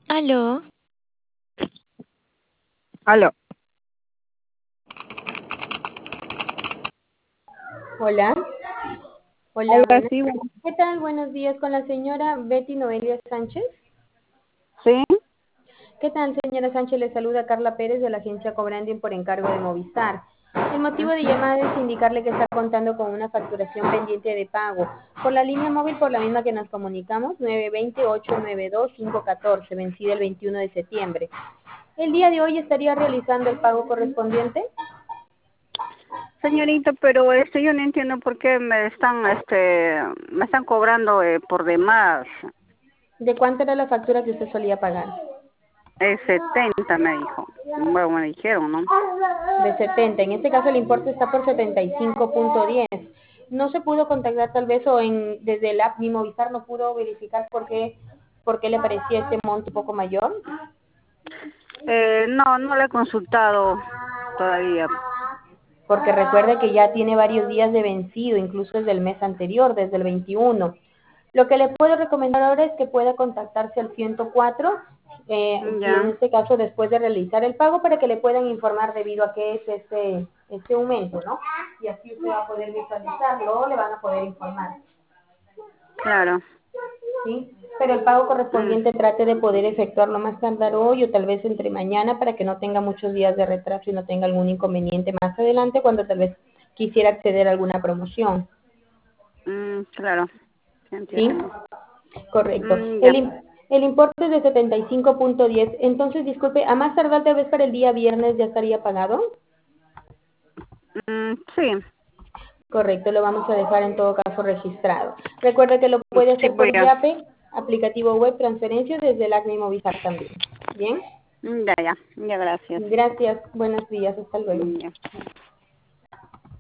Aló, Aló. Hola, hola, Hola, buenas. sí, bueno, ¿Qué tal? Buenos días con la señora Betty Noelia Sánchez. sí, ¿Qué tal, señora Sánchez? Le saluda Carla Pérez de la agencia Cobranding por encargo de Movistar. El motivo de ujú. llamada es indicarle que está contando con una facturación pendiente de pago por la línea móvil por la misma que nos comunicamos, 920-892-514, vencida el 21 de septiembre. El día de hoy estaría realizando el pago correspondiente. Señorita, pero yo no entiendo por qué me están cobrando por demás. ¿De cuánto era la factura que usted solía pagar? 70 me dijo. Bueno, me dijeron, ¿no? De 70. En este caso el importe está por 75.10. No se pudo contactar tal vez o desde el app Mi Movistar no pudo verificar por qué le parecía este monto un poco mayor. No, no lo he consultado todavía. Porque recuerde que ya tiene varios días de vencido, incluso desde el mes anterior, desde el 21. Lo que le puedo recomendar ahora es que pueda contactarse al 104, si en Ya, este caso después de realizar el pago, para que le puedan informar debido a qué es este aumento, ¿no? Y así usted va a poder visualizarlo o le van a poder informar. claro. ¿Sí? Pero el pago Mm, correspondiente trate de poder efectuarlo más tardar hoy o tal vez entre mañana para que no tenga muchos días de retraso y no tenga algún inconveniente más adelante cuando tal vez quisiera acceder a alguna promoción. claro, sí ¿Sí? entiendo. Correcto. Ya. El importe es de 75.10. Entonces, disculpe, a más tardar tal vez para el día viernes ya estaría pagado. Sí, Correcto, lo vamos a dejar en todo caso registrado. Recuerde que lo puede sí hacer voy por a. Yape, aplicativo web, transferencia desde el Acme Movistar también. ¿Bien? Ya, ya, ya, gracias. Gracias, buenos días, hasta luego. Ya.